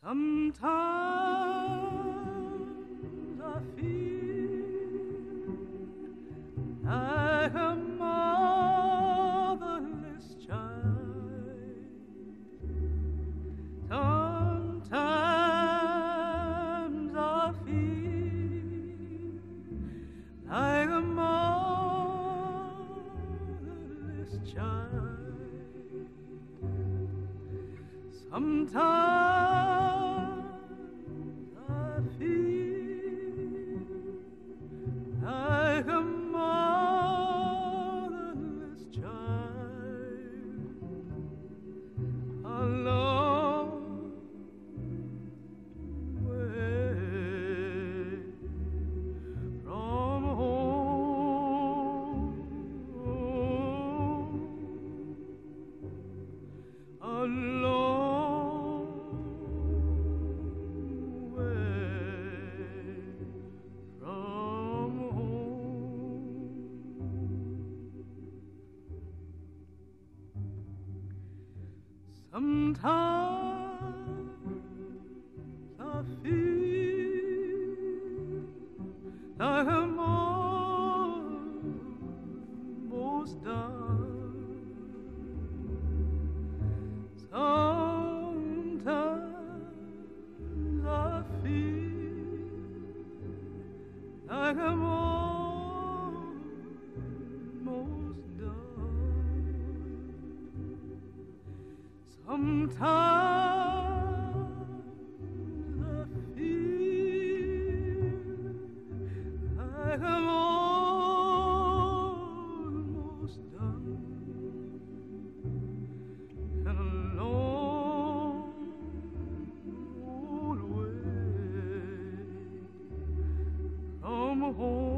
Sometimes I feel like a motherless child. Sometimes I feel like a motherless child. Sometimes I feel like a motherless child, a long way from home, a long way from home. Sometimes I feel like I'm almost done. Sometimes I feel like I'm almost done. Sometimes I feel like I'm almost done. And a long old way from home.